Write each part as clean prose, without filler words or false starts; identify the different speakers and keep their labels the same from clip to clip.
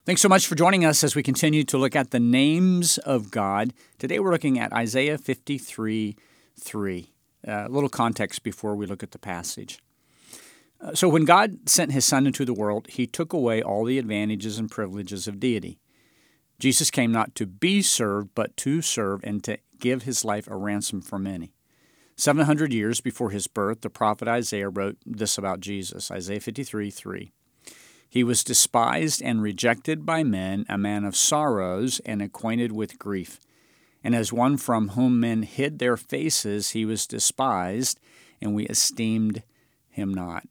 Speaker 1: Thanks so much for joining us as we continue to look at the names of God. Today we're looking at Isaiah 53:3. A little context before we look at the passage. So when God sent his Son into the world, he took away all the advantages and privileges of deity. Jesus came not to be served, but to serve and to give his life a ransom for many. 700 years before his birth, the prophet Isaiah wrote this about Jesus, Isaiah 53:3. He was despised and rejected by men, a man of sorrows and acquainted with grief. And as one from whom men hid their faces, he was despised, and we esteemed him not.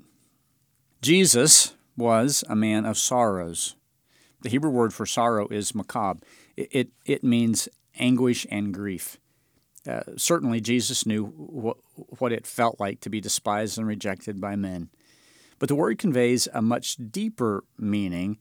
Speaker 1: Jesus was a man of sorrows. The Hebrew word for sorrow is makab. It means anguish and grief. Certainly Jesus knew what it felt like to be despised and rejected by men. But the word conveys a much deeper meaning,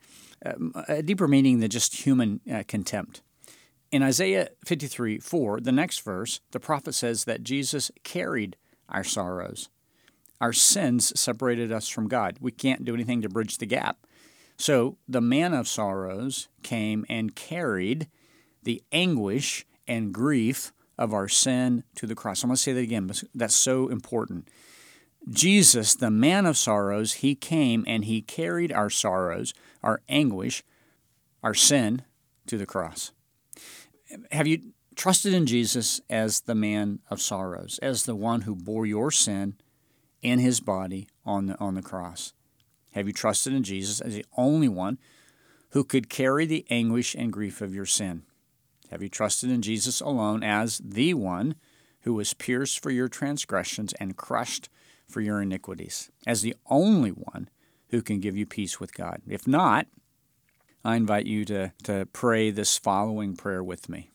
Speaker 1: than just human contempt. In Isaiah 53:4, the next verse, the prophet says that Jesus carried our sorrows. Our sins separated us from God. We can't do anything to bridge the gap. So the man of sorrows came and carried the anguish and grief of our sin to the cross. I'm going to say that again. That's so important. Jesus, the man of sorrows, he came and he carried our sorrows, our anguish, our sin to the cross. Have you trusted in Jesus as the man of sorrows, as the one who bore your sin in his body on the cross? Have you trusted in Jesus as the only one who could carry the anguish and grief of your sin? Have you trusted in Jesus alone as the one who was pierced for your transgressions and crushed for your iniquities, as the only one who can give you peace with God? If not, I invite you to pray this following prayer with me.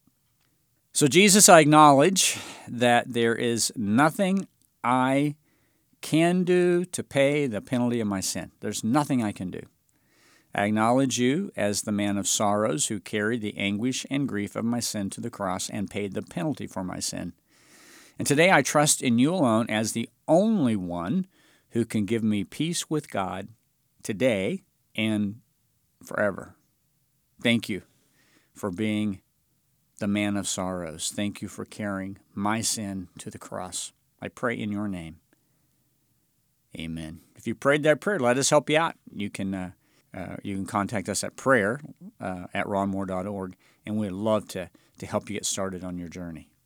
Speaker 1: So, Jesus, I acknowledge that there is nothing I can do to pay the penalty of my sin. There's nothing I can do. I acknowledge you as the man of sorrows who carried the anguish and grief of my sin to the cross and paid the penalty for my sin. And today I trust in you alone as the only one who can give me peace with God today and forever. Thank you for being the man of sorrows. Thank you for carrying my sin to the cross. I pray in your name. Amen. If you prayed that prayer, let us help you out. You can contact us at prayer@ronmoore.org, and we'd love to help you get started on your journey.